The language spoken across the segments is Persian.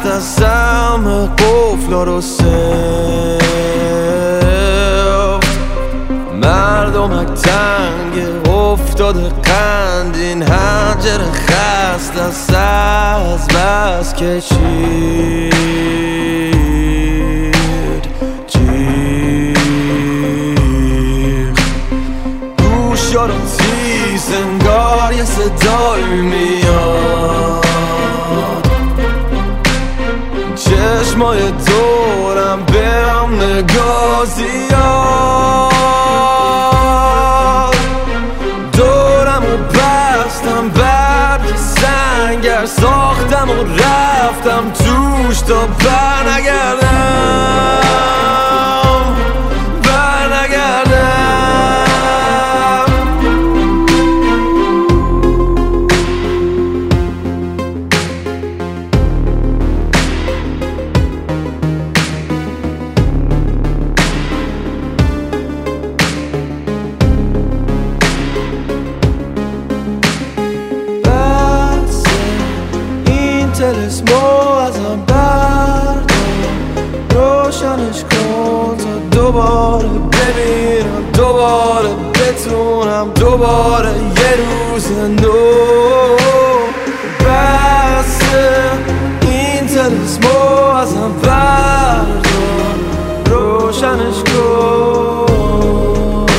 دستم قفلا رو سفت مردمک تنگ افتاده قند این حنجر خست دست از بس کشید جیغ گوشا رو تیز انگار یه صدایی میاد چشمای دورم به هم نگاه زیاد دورم و بستم برگ سنگر ساختم و رفتم توش تا برنگردم تلسمو ازم بردار روشنش کن تا دوباره ببینم دوباره بتونم دوباره یه روز نو بسه این تلسمو ازم بردار روشنش کن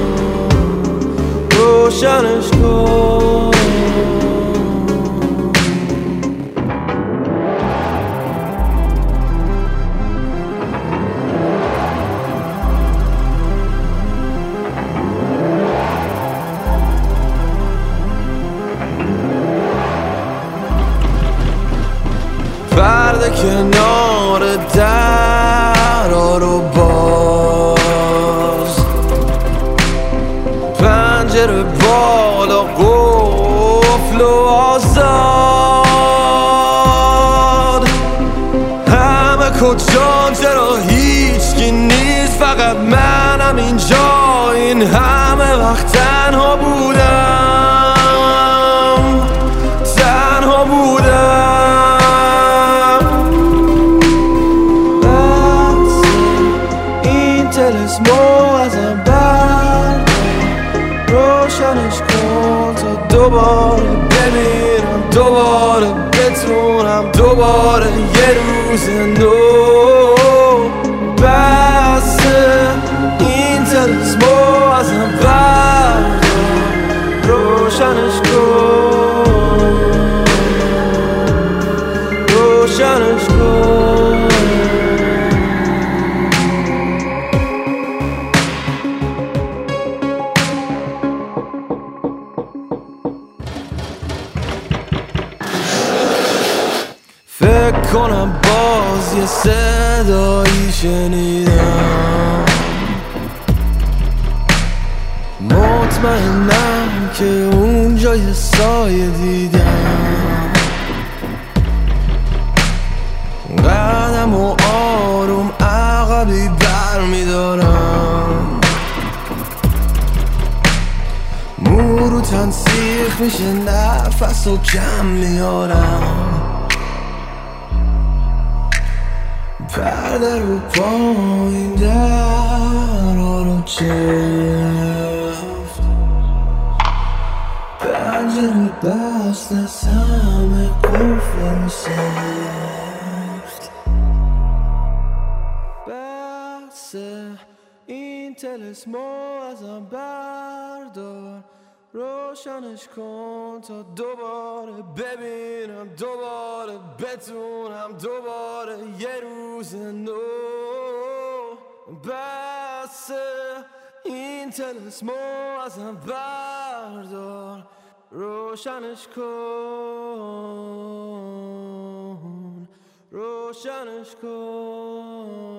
روشنش کن پرده کنار درا رو باز پنجره بالا قفل و آزاد همه کجان چرا هیچکی نیست فقط منم اینجا این همه وقت تنها بودم تنها بودم تلسمو ازم بردار روشنش کن تا دوباره بمیرم دوباره بتونم دوباره یه روز نو بسه این تلسمو ازم بردار روشنش کن روشنش کن فکر کنم باز یه صدایی شنیدم مطمئنم که اونجا یه سایه دیدم قدم و آروم عقبی بر میدارم مورو تنسیخ میشه نفس و کم میارم پرده رو پایین درا رو چفت پنجره بست از همه قفل سفت بسه این تلسمو ازم بردار روشنش کن تا دوباره ببینم دوباره بتونم دوباره یه روز نو بسه این تلسمو ازم بردار روشنش کن روشنش کن